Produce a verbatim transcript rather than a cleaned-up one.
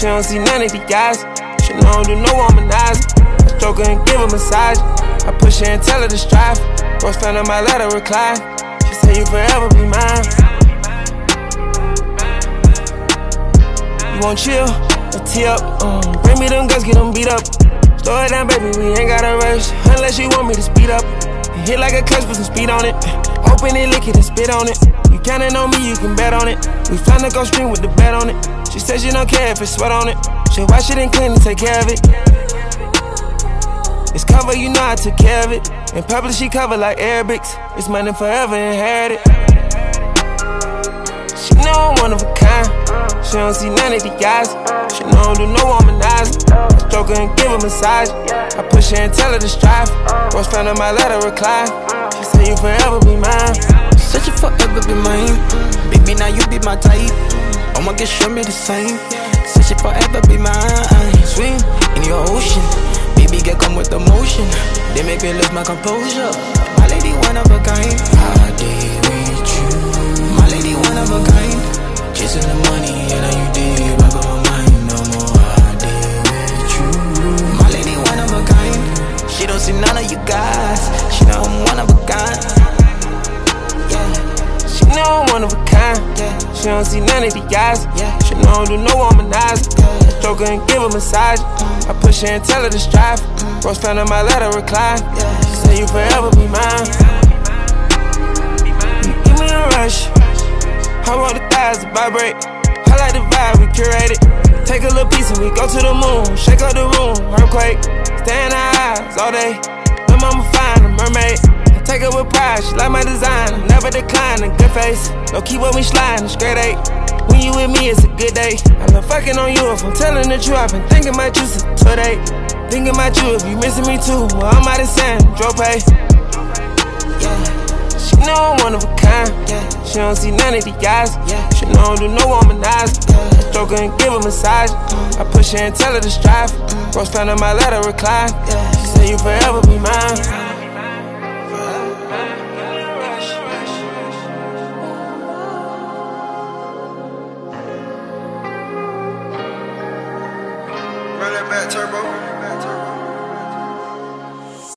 She don't see none of these guys. She know I don't do no womanizing. I stroke her and give her massage. I push her and tell her to strive. Rose found on my letter recline. She said you forever be mine. You won't chill or tee up. Um, bring me them guns, get them beat up. Slow it down, baby, we ain't gotta rush. Unless you want me to speed up. Hit like a clutch, put some speed on it. Open it, lick it, and spit on it. You countin' on me, you can bet on it. We find the go stream with the bet on it. She said she don't care if it's sweat on it. She wash it and clean and take care of it. It's cover, you know I took care of it. In public, she cover like Arabics. It's money forever inherited. She know I'm one of a kind. She don't see none of these guys. She know I don't do no womanizing. I stroke her and give her massage. I push her and tell her to strive. Rose found on my letter recline. She said you forever be mine. Said you forever be mine. Baby, now you be my type. I'ma get show me the same. Said you forever be mine. Swim in your ocean. Baby, get come with emotion. They make me lose my composure. My lady, one of a kind. I did with you. My lady, one of a kind. Chasing the money, and now you did back on my mind no more. I did with you. My lady, one of a kind. She don't see none of you guys. She know I'm one of a kind. Yeah. She know I'm one of a kind. Yeah. She don't see none of these guys. Yeah. She know I don't do no womanizing. I stroke her and give her massage. I push her and tell her to strive. Rose found on my letter recline. She said you forever be mine. You give me a rush. I want the thighs to vibrate. I like the vibe, we curate it. Take a little piece and we go to the moon. Shake up the room, earthquake. Stay in her eyes all day. My mama fine, a mermaid. I take her with pride, she like my design. I never decline, a good face. No keep with me sliding, it's grade eight. When you with me, it's a good day. I love fucking on you if I'm telling the truth. I've been thinking about you since today. Thinking about you if you missing me too. Well, I'm out of sand, drop pay. Yeah. She know I'm one of a kind. Yeah. She don't see none of these guys. Yeah. She know I don't do no womanizing. Yeah. I stroke her and give her massage. I push her and tell her to strive. Rose found on my letter recline. Yeah. She said you forever be mine.